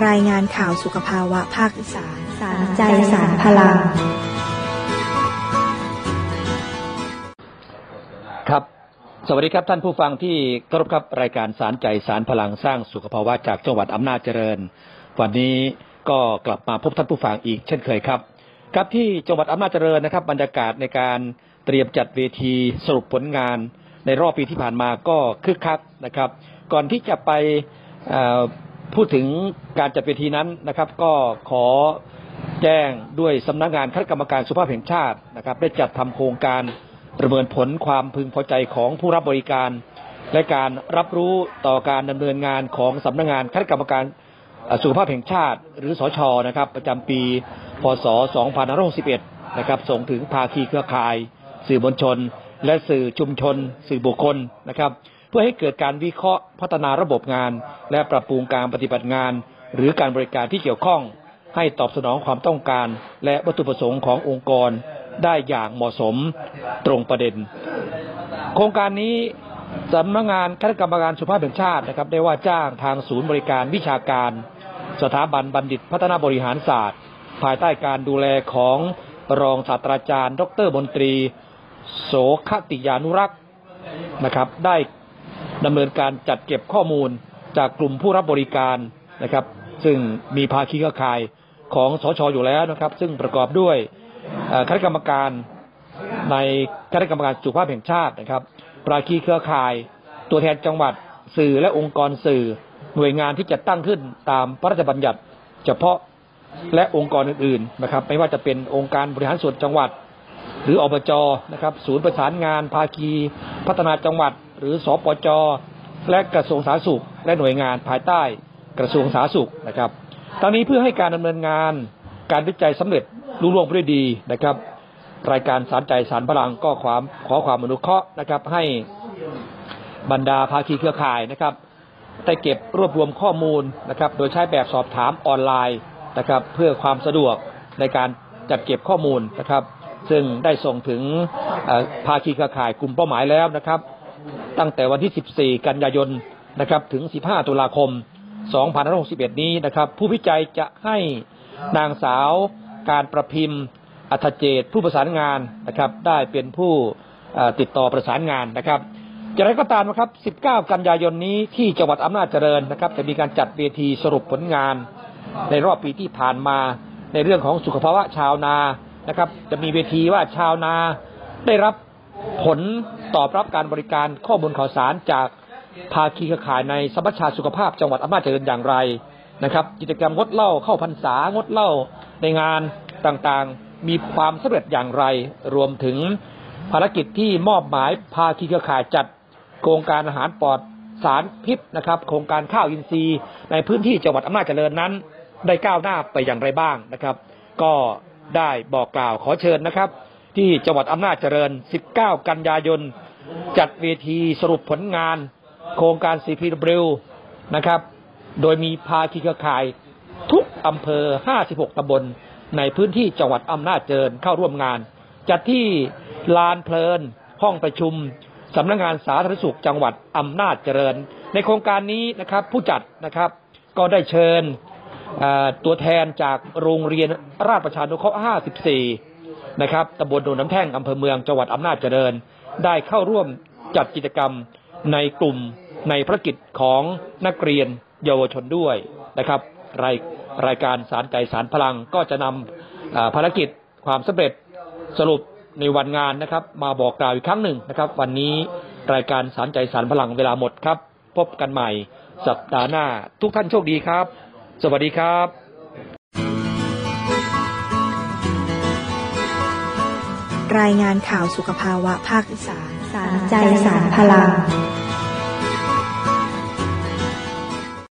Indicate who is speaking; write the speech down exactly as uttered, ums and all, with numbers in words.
Speaker 1: รายงานข่าวสุขภาวะภาคอีสานสารใจสารพลัง
Speaker 2: ครับสวัสดีครับท่านผู้ฟังที่เคารพครับรายการสารใจสารพลังสร้างสุขภาวะจากจังหวัดอำนาจเจริญวันนี้ก็กลับมาพบท่านผู้ฟังอีกเช่นเคยครับครับที่จังหวัดอำนาจเจริญนะครับบรรยากาศในการเตรียมจัดเวทีสรุปผลงานในรอบปีที่ผ่านมาก็คึกคักนะครับก่อนที่จะไปพูดถึงการจัดเวทีนั้นนะครับก็ขอแจ้งด้วยสำนักงานคณะกรรมการสุขภาพแห่งชาตินะครับได้จัดทำโครงการประเมินผลความพึงพอใจของผู้รับบริการและการรับรู้ต่อการดำเนินงานของสำนักงานคณะกรรมการสุขภาพแห่งชาติหรือสช.นะครับประจำปีพ.ศ. สองพันห้าร้อยหกสิบเอ็ดนะครับส่งถึงภาคีเครือข่ายสื่อมวลชนและสื่อชุมชนสื่อบุคคลนะครับเพื่อให้เกิดการวิเคราะห์พัฒนาระบบงานและปรับปรุงการปฏิบัติงานหรือการบริการที่เกี่ยวข้องให้ตอบสนองความต้องการและวัตถุประสงค์ขององค์กรได้อย่างเหมาะสมตรงประเด็นโครงการนี้สำนักงานคณะกรรมการสุขภาพแห่งชาตินะครับได้ว่าจ้างทางศูนย์บริการวิชาการสถาบันบัณฑิตพัฒนาบริหารศาสตร์ภายใต้การดูแลของรองศาสตราจารย์ดร.มนตรีโสคติยานุรักษ์นะครับได้ดำเนินการจัดเก็บข้อมูลจากกลุ่มผู้รับบริการนะครับซึ่งมีภาคีเครือข่ายของสช.อยู่แล้วนะครับซึ่งประกอบด้วยคณะกรรมการในคณะกรรมการสุขภาพแห่งชาตินะครับภาคีเครือข่ายตัวแทนจังหวัดสื่อและองค์กรสื่อหน่วยงานที่จัดตั้งขึ้นตามพระราชบัญญัติเฉพาะและองค์กรอื่นๆนะครับไม่ว่าจะเป็นองค์การบริหารส่วนจังหวัดหรืออบจ.นะครับศูนย์ประสานงานภาคีพัฒนาจังหวัดหรือสปจ.และกระทรวงสาธารณสุขและหน่วยงานภายใต้กระทรวงสาธารณสุขนะครับทั้งนี้เพื่อให้การดำเนินงานการวิจัยสำเร็จรุ่งเรืองไปด้วยดีนะครับรายการสารใจสารพลังก็ความขอความอนุเคราะห์นะครับให้บรรดาภาคีเครือข่ายนะครับได้เก็บรวบรวมข้อมูลนะครับโดยใช้แบบสอบถามออนไลน์นะครับเพื่อความสะดวกในการจัดเก็บข้อมูลนะครับซึ่งได้ส่งถึงภาคีเครือข่ายกลุ่มเป้าหมายแล้วนะครับตั้งแต่วันที่สิบสี่กันยายนนะครับถึงสิบห้าตุลาคมสองพันห้าร้อยหกสิบเอ็ดนี้นะครับผู้วิจัยจะให้นางสาวการประพิมพ์อัธเจตผู้ประสานงานนะครับได้เป็นผู้ติดต่อประสานงานนะครับอย่างไรก็ตามนะครับสิบเก้ากันยายนนี้ที่จังหวัดอำนาจเจริญนะครับจะมีการจัดเวทีสรุปผลงานในรอบปีที่ผ่านมาในเรื่องของสุขภาวะชาวนานะครับจะมีเวทีว่าชาวนาได้รับผลตอบรับการบริการข้อมูลข่าวสารจากภาคีเครือข่ายในสมัชชาสุขภาพจังหวัดอำนาจเจริญอย่างไรนะครับกิจกรรมงดเหล้าเข้าพรรษางดเหล้าในงานต่างๆมีความสำเร็จอย่างไรรวมถึงภารกิจที่มอบหมายภาคีเครือข่ายจัดโครงการอาหารปลอดสารพิษนะครับโครงการข้าวอินทรีย์ในพื้นที่จังหวัดอำนาจเจริญนั้นได้ก้าวหน้าไปอย่างไรบ้างนะครับก็ได้บอกกล่าวขอเชิญนะครับที่จังหวัดอำนาจเจริญสิบเก้ากันยายนจัดเวทีสรุปผลงานโครงการ ซี พี ดับเบิลยู นะครับโดยมีภาคีเครือข่ายทุกอำเภอห้าสิบหกตำบลในพื้นที่จังหวัดอำนาจเจริญเข้าร่วมงานจัดที่ลานเพลินห้องประชุมสำนักงานสาธารณสุขจังหวัดอำนาจเจริญในโครงการนี้นะครับผู้จัดนะครับก็ได้เชิญตัวแทนจากโรงเรียนราชประชานุเคราะห์ห้าสิบสี่นะครับตำบลโนนน้ำแท่งอำเภอเมืองจังหวัดอำนาจเจริญได้เข้าร่วมจัดกิจกรรมในกลุ่มในภารกิจของนักเรียนเยาวชนด้วยนะครับรายรายการสารใจสารพลังก็จะนำภารกิจความสำเร็จสรุปในวันงานนะครับมาบอกกล่าวอีกครั้งหนึ่งนะครับวันนี้รายการสารใจสารพลังเวลาหมดครับพบกันใหม่สัปดาห์หน้าทุกท่านโชคดีครับสวัสดีครับ
Speaker 1: รายงานข่าวสุขภาวะภาคอีสานสารใจสารพลัง